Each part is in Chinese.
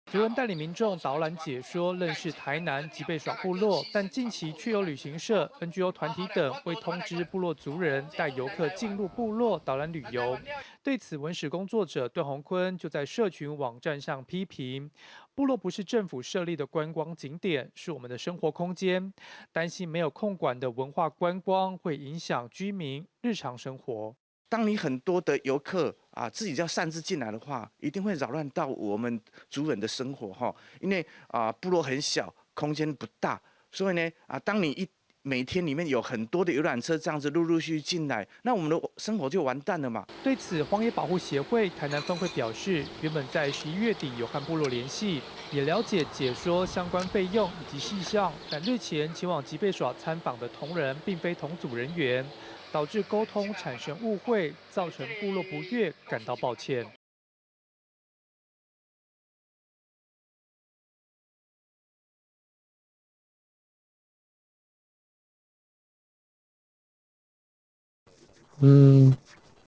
族人带领民众导览解说，认识台南吉贝耍部落，但近期却有旅行社、NGO 团体等未通知部落族人带游客进入部落导览旅游。对此，文史工作者段宏坤就在社群网站上批评：部落不是政府设立的观光景点，是我们的生活空间，担心没有控管的文化观光会影响居民日常生活。 当你很多的游客啊自己要擅自进来的话，一定会扰乱到我们族人的生活哈。因为部落很小，空间不大，所以呢当你每天里面有很多的游览车这样子陆陆续续进来，那我们的生活就完蛋了嘛。 对此，荒野保护协会台南分会表示，原本在11月底有和部落联系，也了解解说相关费用以及细项，但日前前往吉贝耍参访的同仁并非同组人员，导致沟通产生误会，造成部落不悦，感到抱歉。 嗯。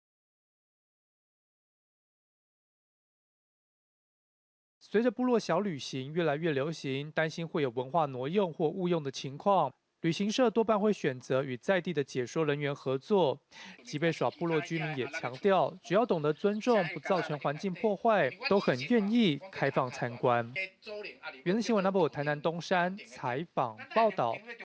随着部落小旅行越来越流行，担心会有文化挪用或误用的情况。旅行社多半会选择与在地的解说人员合作。吉贝耍部落居民也强调，只要懂得尊重，不造成环境破坏，都很愿意开放参观。原新闻 Number 台南东山采访报道。